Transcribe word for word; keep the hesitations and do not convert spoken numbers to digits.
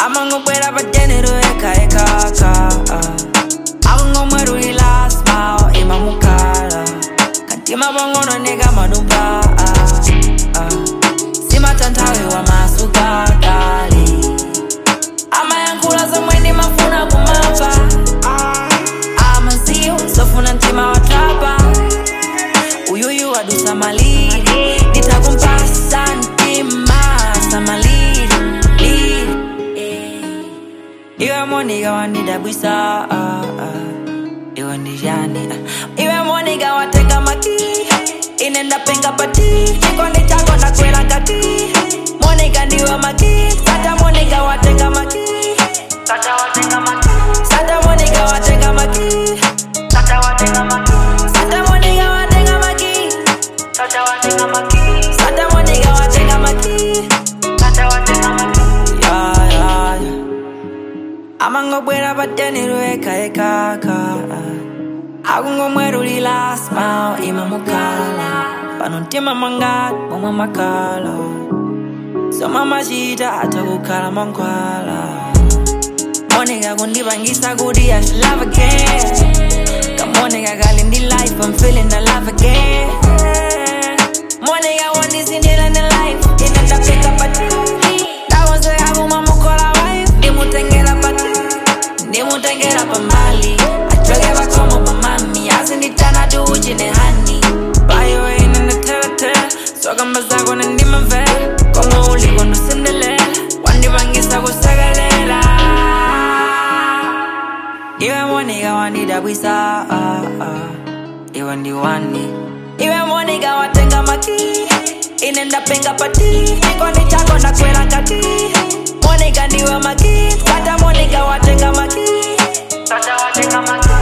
Amango bwera patenero eka eka eka Amango mweru ila smile ima mukala Kantima bongono nega madumba Sima tantawe wa masuka kali Ama yankula za mweni mafuna kumapa Ama siyo sofuna ntima watrapa Uyuyu wadusa malidi Nitakumpasa ntima samalidi Iwe moniga wanida buisa Iwe nijani Iwe moniga wateka maki Inenda penga pati Chikoni chako na kwela kati Moniga ndiwa maki Sata moniga wateka maki Sata wateka maki Sata moniga wateka maki Sata wateka maki Sata moniga wateka maki Sata wateka maki Sata moniga wateka maki Sata wateka maki Yeah, yeah, yeah Amango bwera patenero eka eka eka Agungo mweru lila smile ima mukala Panuntima mangat mama makala So mama shita atakukala mankwala Moniga gundi bangisa gudi I should love again Come moniga gali in the life I'm feeling the love again Moniga wandi sindila in the life Inenda pick up a tea That was the agu mamukola wife Nimu tengera pati Nimu tengera pa mali Atogeba komo pa mami Asinditana tu ujine hani Bayo in the tete Soga mazako na ndima ve Kongo uli kono sindele Wandi bangisa kusegalela Iwe moniga wanida buisa Iwe ndi wani Iwe moniga watenga maki Inenda penga pati Chikoni chako na kwela kati Moniga ndiwa maki Sata moniga watenga maki Sata watenga maki